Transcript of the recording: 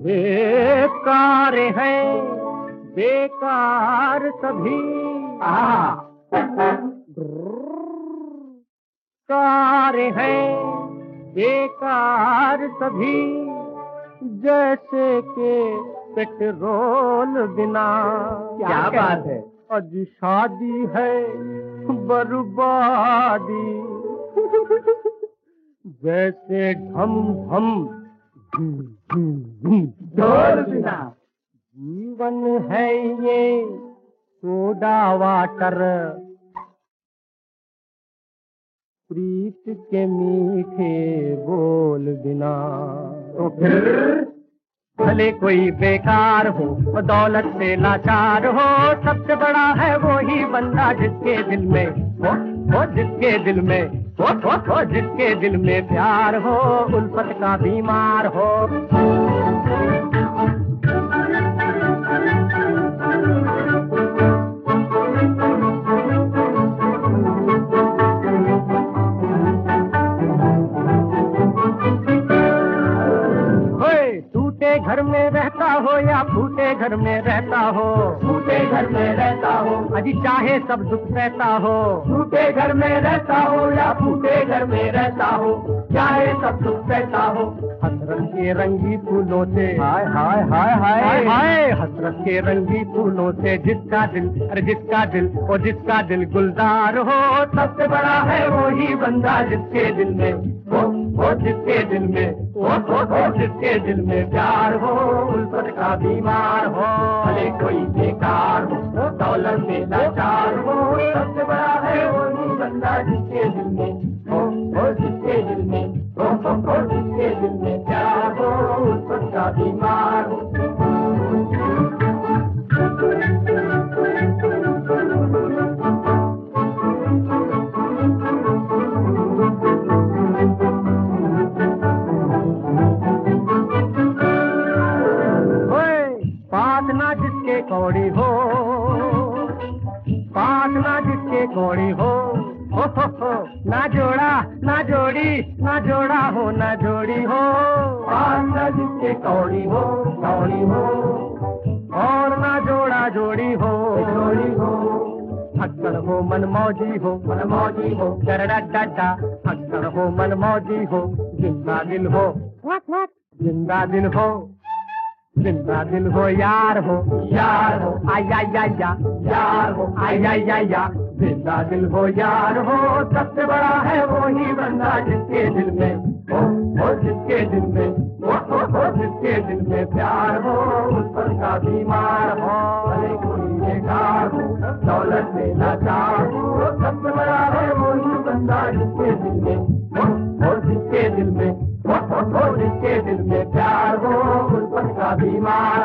बेकार है बेकार सभी कार है बेकार सभी जैसे के पेट्रोल बिना। क्या बात है? आज शादी है बर्बादी जैसे ढम ढम ढोल बिना। जीवन है ये सोडा वाटर प्रीत के मीठे बोल बिना। तो फिर भले कोई बेकार हो दौलत से लाचार हो सबसे बड़ा है वो ही बंदा जिसके दिल में हो जिसके दिल में हो जिसके दिल में प्यार हो उल्फत का बीमार हो। घर में रहता हो या फूटे घर में रहता हो फूटे घर में रहता हो अजी चाहे सब दुख रहता हो फूटे घर में रहता हो या फूटे घर में रहता हो चाहे सब दुख रहता हो। हसरत के रंगी फूलों से हाय हाय हाय हाय हाय हसरत के रंगी फूलों से जिसका दिल अरे जिसका दिल और जिसका दिल गुलजार हो सबसे बड़ा है वो ही बंदा जिसके दिल में हो जिसके दिल में हो जिसके दिल में प्यार हो उल्फत का बीमार हो भले कोई बेकार हो दौलत में लाचार हो सबसे बड़ा है वो ही बंदा जिसके दिल में हो जिसके दिल में हो जिसके दिल में प्यार हो उल्फत का बीमार हो। कौड़ी हो पास ना जिसके कौड़ी हो ना जोड़ा ना जोड़ी ना जोड़ा हो ना जोड़ी हो पास ना जिसके कौड़ी हो और ना जोड़ा जोड़ी हो अक्सर हो मन मौजी हो डरडा डड्डा अक्सर हो मन मौजी हो जिंदा दिल हो जिंदा दिल हो जिंदा दिल हो यार हो आया यार हो आया जिंदा दिल हो यार हो सबसे बड़ा है वो ही बंदा जिसके दिल में हो जिसके दिल में हो जिसके दिल में प्यार हो उस पर का बीमार हो भले कोई बेकार हो दौलत में लाचार हो सबसे बड़ा है वो ही बंदा जिसके दिल में हो जिसके दिल में हो जिसके दिल में प्यार हो उस पर का बीमार